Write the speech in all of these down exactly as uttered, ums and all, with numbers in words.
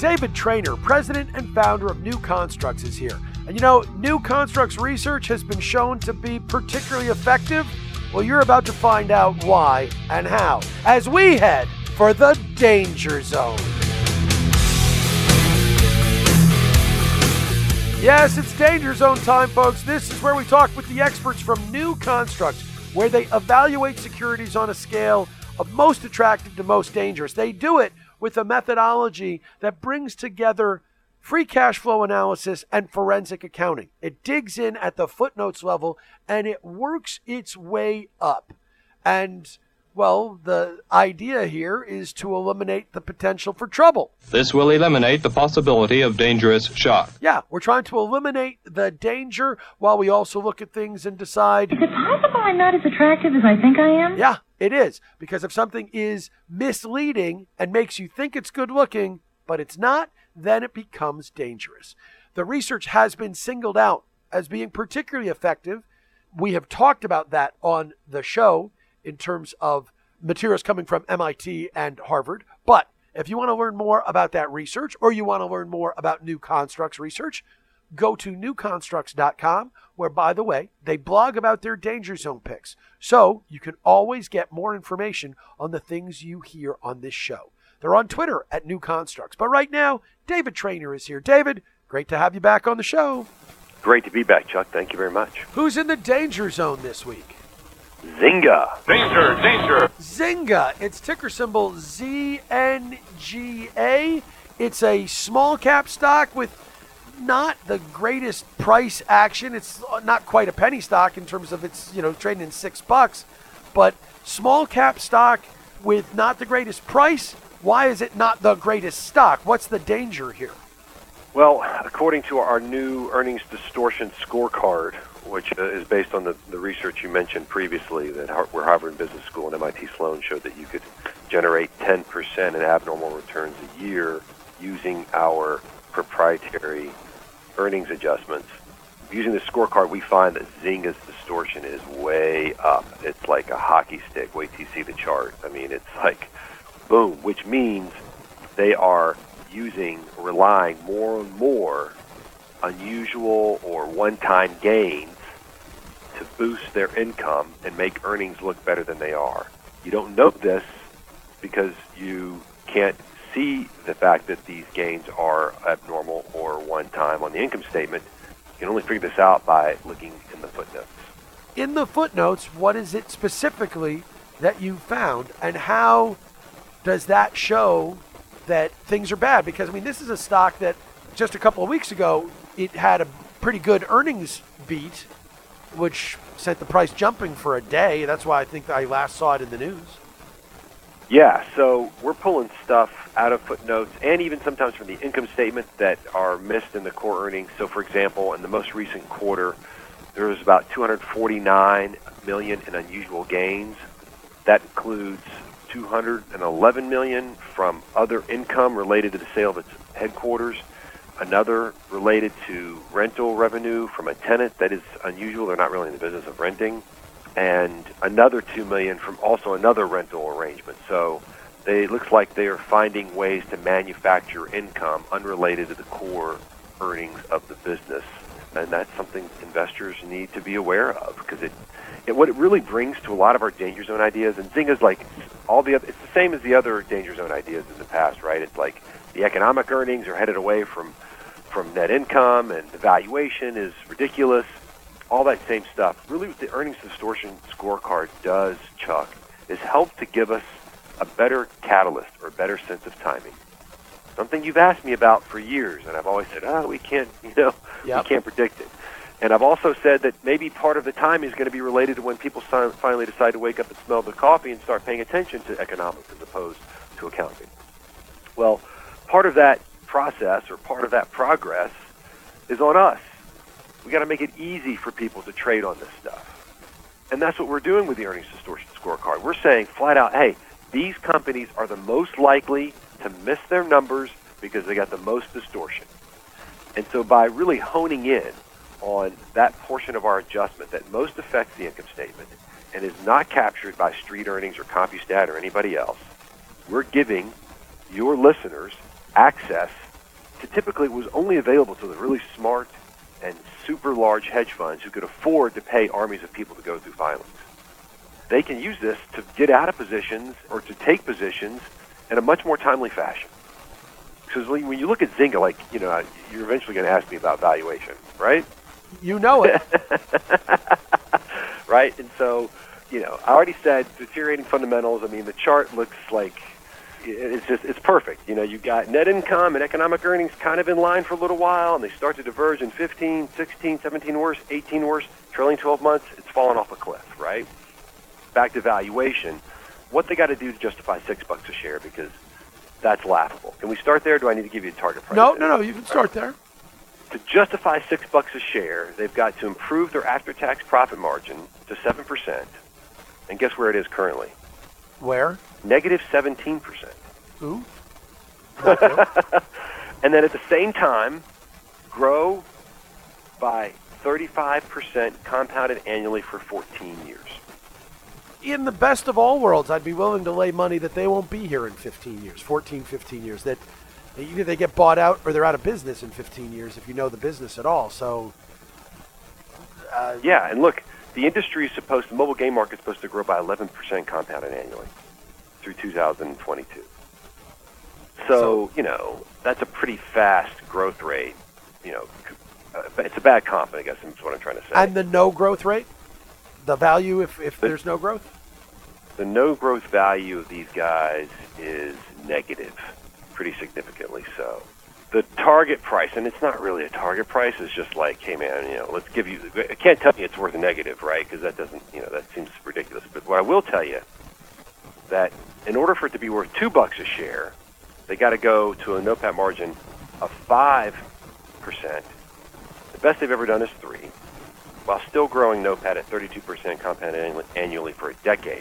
David Traynor, president and founder of New Constructs, is here. And you know, New Constructs research has been shown to be particularly effective. Well, you're about to find out why and how as we head for the Danger Zone. Yes, it's Danger Zone time, folks. This is where we talk with the experts from New Constructs, where they evaluate securities on a scale of most attractive to most dangerous. They do it with a methodology that brings together free cash flow analysis and forensic accounting. It digs in at the footnotes level and it works its way up. And, well, the idea here is to eliminate the potential for trouble. This will eliminate the possibility of dangerous shock. Yeah, we're trying to eliminate the danger while we also look at things and decide, is it possible I'm not as attractive as I think I am? Yeah, it is. Because if something is misleading and makes you think it's good looking, but it's not, then it becomes dangerous. The research has been singled out as being particularly effective. We have talked about that on the show in terms of materials coming from M I T and Harvard. But if you want to learn more about that research, or you want to learn more about New Constructs research, go to new constructs dot com, where, by the way, they blog about their Danger Zone picks. So you can always get more information on the things you hear on this show. They're on Twitter at New Constructs. But right now, David Traynor is here. David, great to have you back on the show. Great to be back, Chuck. Thank you very much. Who's in the Danger Zone this week? Zynga. Danger, danger. Zynga. It's ticker symbol Z N G A. It's a small cap stock with not the greatest price action. It's not quite a penny stock in terms of it's, you know, trading in six bucks, but small cap stock with not the greatest price. Why is it not the greatest stock? What's the danger here? Well, according to our new earnings distortion scorecard, which uh, is based on the, the research you mentioned previously, that Har- where Harvard Business School and M I T Sloan showed that you could generate ten percent in abnormal returns a year using our proprietary earnings adjustments. Using the scorecard, we find that Zynga's distortion is way up. It's like a hockey stick. Wait till you see the chart. I mean, it's like boom, which means they are using, relying more and more unusual or one-time gains to boost their income and make earnings look better than they are. You don't know this because you can't see the fact that these gains are abnormal or one-time on the income statement. You can only figure this out by looking in the footnotes. In the footnotes, what is it specifically that you found, and how does that show that things are bad? Because, I mean, this is a stock that just a couple of weeks ago, it had a pretty good earnings beat, which sent the price jumping for a day. That's why I think I last saw it in the news. Yeah, so we're pulling stuff out of footnotes and even sometimes from the income statement that are missed in the core earnings. So, for example, in the most recent quarter, there was about two hundred forty-nine million dollars in unusual gains. That includes two hundred eleven million dollars from other income related to the sale of its headquarters, another related to rental revenue from a tenant that is unusual. They're not really in the business of renting, and another two million dollars from also another rental arrangement. So they, it looks like they are finding ways to manufacture income unrelated to the core earnings of the business, and that's something investors need to be aware of, because it, it what it really brings to a lot of our danger zone ideas, and Zynga's like all the other, it's the same as the other danger zone ideas in the past, right? It's like the economic earnings are headed away from from net income, and the valuation is ridiculous. All that same stuff. Really what the earnings distortion scorecard does, Chuck, is help to give us a better catalyst or a better sense of timing. Something you've asked me about for years, and I've always said, oh, we can't, you know, Yep. we can't predict it. And I've also said that maybe part of the timing is going to be related to when people si- finally decide to wake up and smell the coffee and start paying attention to economics as opposed to accounting. Well, part of that process or part of that progress is on us. We got to make it easy for people to trade on this stuff. And that's what we're doing with the earnings distortion scorecard. We're saying flat out, hey, these companies are the most likely to miss their numbers because they got the most distortion. And so by really honing in on that portion of our adjustment that most affects the income statement and is not captured by street earnings or CompuStat or anybody else, we're giving your listeners access typically it was only available to the really smart and super large hedge funds who could afford to pay armies of people to go through filings. They can use this to get out of positions or to take positions in a much more timely fashion. Because when you look at Zynga, like, you know, you're eventually going to ask me about valuation, right? You know it. Right? And so, you know, I already said deteriorating fundamentals. I mean, the chart looks like it's just, it's perfect. You know, you got net income and economic earnings kind of in line for a little while, and they start to diverge in fifteen, sixteen, seventeen worse, eighteen worse, trailing twelve months, it's fallen off a cliff, right? Back to valuation. What they got to do to justify six bucks a share, because that's laughable. Can we start there, or do I need to give you a target price? No, no, no, you can start there. To justify six bucks a share, they've got to improve their after-tax profit margin to seven percent. And guess where it is currently? Where? Negative seventeen percent. Ooh. And then at the same time, grow by thirty-five percent compounded annually for fourteen years. In the best of all worlds, I'd be willing to lay money that they won't be here in fifteen years, fourteen, fifteen years, that either they get bought out or they're out of business in fifteen years if you know the business at all. So, uh, yeah, and look, the industry is supposed, the mobile game market is supposed to grow by eleven percent compounded annually through two thousand twenty-two. So, so, you know, that's a pretty fast growth rate. You know, uh, it's a bad comp, I guess, is what I'm trying to say. And the no growth rate? The value if, if the, there's no growth? The no growth value of these guys is negative, pretty significantly so. The target price, and it's not really a target price, it's just like, hey man, you know, let's give you, I can't tell you it's worth a negative, right? Because that doesn't, you know, that seems ridiculous. But what I will tell you, that in order for it to be worth two bucks a share, they got to go to a NOPAT margin of five percent. The best they've ever done is three, while still growing NOPAT at thirty-two percent compounded annually for a decade.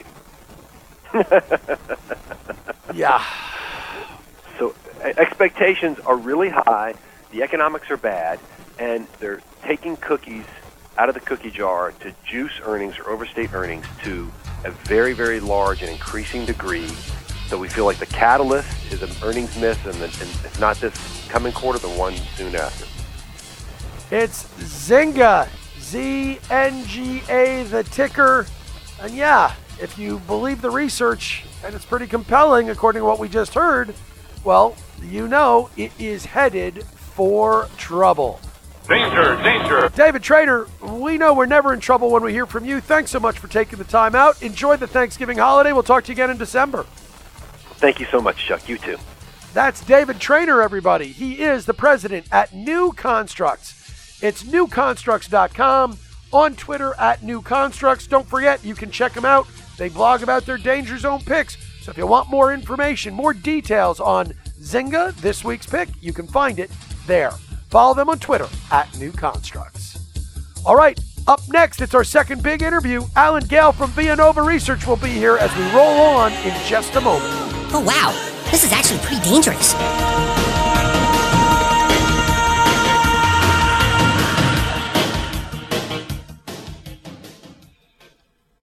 Yeah. So expectations are really high, the economics are bad, and they're taking cookies out of the cookie jar to juice earnings or overstate earnings to a very, very large and increasing degree. So we feel like the catalyst is an earnings miss, and, the, and if not this coming quarter, the one soon after. It's Zynga, Z N G A, the ticker. And yeah, if you believe the research, and it's pretty compelling according to what we just heard, well, you know it is headed for trouble. Danger, danger. David Traynor, we know we're never in trouble when we hear from you. Thanks so much for taking the time out. Enjoy the Thanksgiving holiday. We'll talk to you again in December. Thank you so much, Chuck. You too. That's David Traynor, everybody. He is the president at New Constructs. It's new constructs dot com, on Twitter at New Constructs. Don't forget, you can check them out. They blog about their Danger Zone picks. So if you want more information, more details on Zynga, this week's pick, you can find it there. Follow them on Twitter at New Constructs. All right, up next, it's our second big interview. Alan Gale from Villanova Research will be here as we roll on in just a moment. Oh, wow. This is actually pretty dangerous.